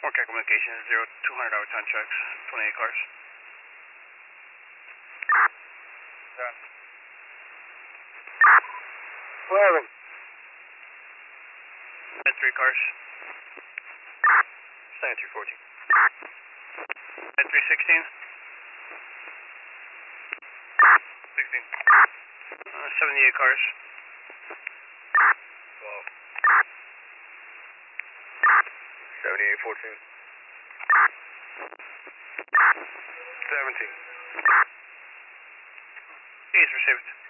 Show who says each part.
Speaker 1: Forecast communications 0200 hour time checks, 28 cars.
Speaker 2: Done. 11.
Speaker 1: 3 cars.
Speaker 2: Stand 214.
Speaker 1: 316.
Speaker 2: 16.
Speaker 1: 78 cars.
Speaker 2: 12. 78, 14. 17.
Speaker 1: Is received.